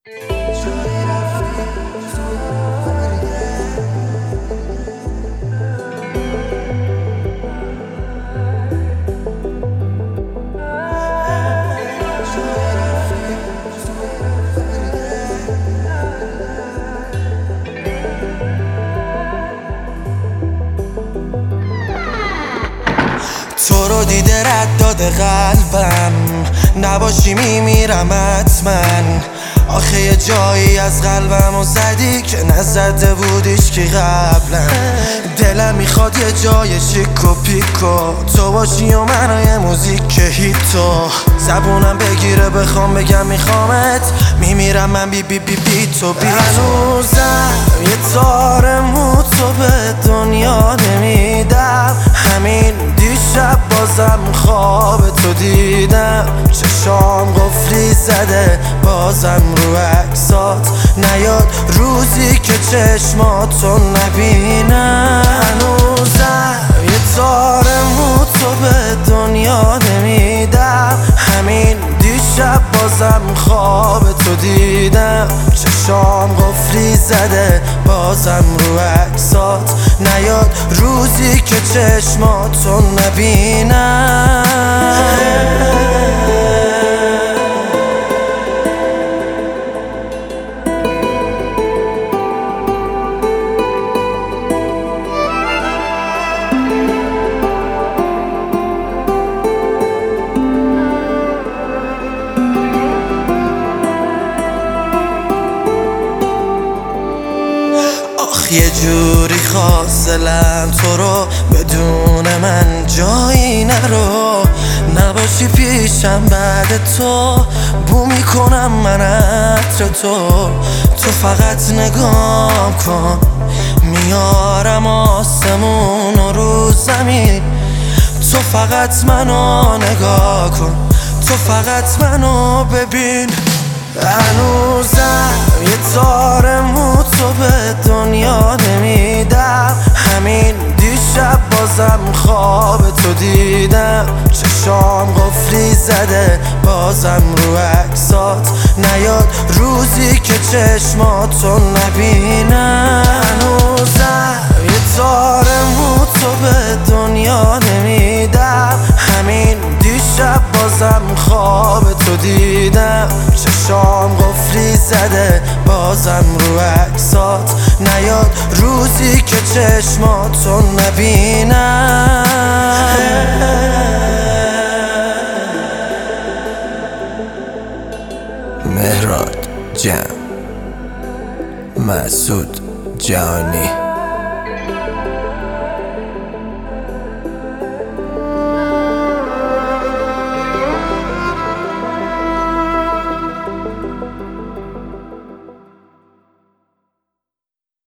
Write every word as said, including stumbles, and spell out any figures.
تو رو دیده رد داده قلبم، نباشی میمیرم حتما. آخه یه جایی از قلبمو زدی که نزده بودیش که قبلا. دلم میخواد یه جای شیک و پیکو تو باشی و من یه موزیک هیتو. زبونم بگیره بخوام بگم میخوامت، میمیرم من بی بی بی بی تو بی تو. هنوزم یه تار مو تو به دنیا نمیدم، همین دیشب بازم خواب تو دیدم. چشام قفلی زده بازم رو عکسات نیاد روزی که چشماتو نبینم. هنوزم یه تار مو تو به دنیا نمیدم، همین دیشب بازم خواب تو دیدم. چشام قفلی زده بازم رو عکسات نیاد روزی که چشماتو نبینم. یه جوری خواست دلم تو رو بدون من جایی نرو. نباشی پیشم بعد تو بو میکنم من عطر تو. تو فقط نگاه کن میارم آسمون و رو زمین. تو فقط منو نگاه کن، تو فقط منو ببین. هنوزم یه تار مو تو به دنیا نمیدم، همین دیشب بازم خواب تو دیدم. چشام قفلی زده بازم رو عکسات نیاد روزی که چشماتو نبینم. هنوزم یه تار مو تو به دنیا نمیدم، همین دیشب بازم خواب تو دیدم. چشام قفلی زده بازم رو عکسات نیاد روزی که چشماتو نبینم. مهراد جم مسعود جهانی.